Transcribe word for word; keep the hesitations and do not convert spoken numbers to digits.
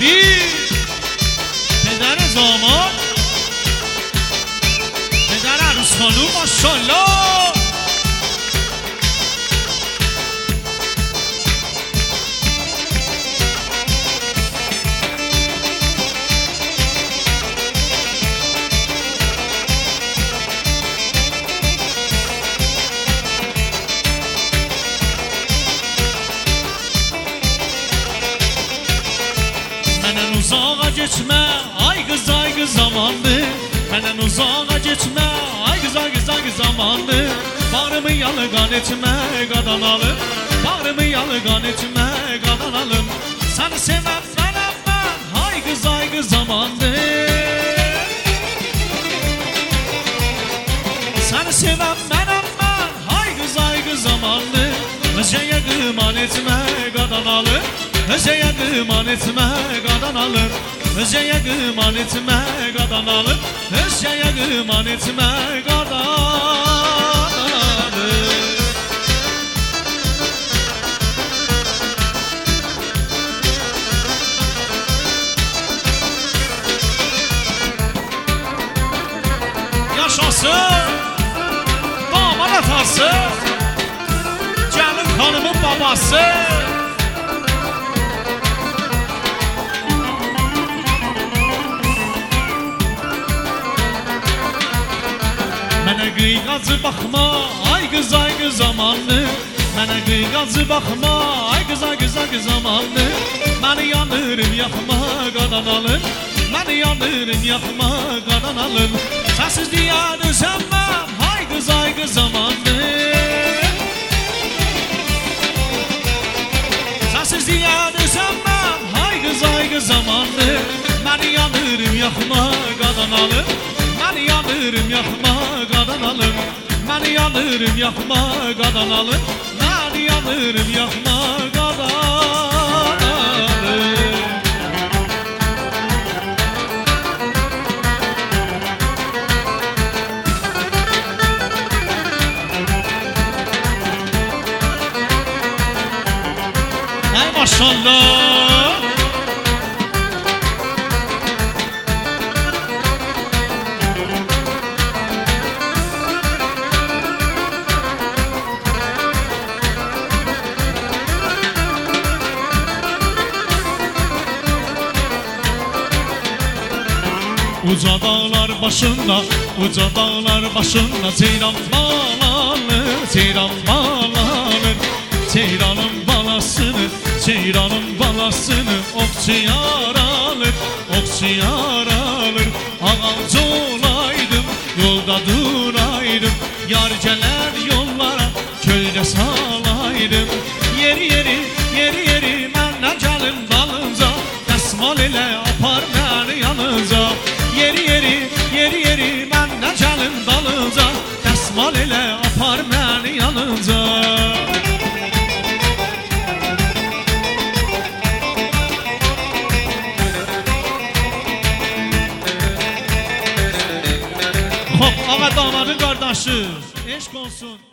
کبیر پدر زاماد پدر عروس خانوم ماشاءالله uzağa geçme ay kız ay kız zamandı Benden uzağa geçme ay kız ay kız ay kız zamandı Bağrımı yalgan etme qadan alım Bağrımı yalgan etme qadan alım Seni sevmem benim ben ay kız ay kız zamandı Seni sevmem benim ben ay kız ay kız zamandı Özeye kıman etme qadan alım Özeye kıman etme qadan alır Özeye kıman etme qadan alır Özeye kıman etme qadan alır Yaşasın damat atası Gelin hanımın babası Mənə qıyğacı baxma, ay qız ay qız zamanlı Mənə qıyğacı baxma, ay qız ay qız ay qız zamanlı Məni yanırım yaxma qadan alım Məni yanırım yaxma qadan alım Sənsiz deyən özəmməm, ay qız ay qız zamanlı Sənsiz deyən özəmməm, ay qız ay qız zamanlı Məni yanırım yaxma qadan alım Məni yanırım yaxma qadan alım Məni yanırım yaxma qadan alım Məni yanırım yaxma qadan alım Ay maşallah Uca dağlar başında, uca dağlar başında Ceyran bağlanır, ceyran bağlanır Ceyranın balasını, ceyranın balasını Okçuyar alır, okçuyar alır Ağalcı olaydım, yolda duraydım Yar gələr yollara, köldə salaydım Yeri yeri, yeri yeri məndən gəlim dalınca Dəsmal elə apar məni yanınca Yeri yeri, yeri yeri məndən gəlim dalınca Dəsmal elə apar məni yanınca Hop, ağa damadın qardaşı eşq olsun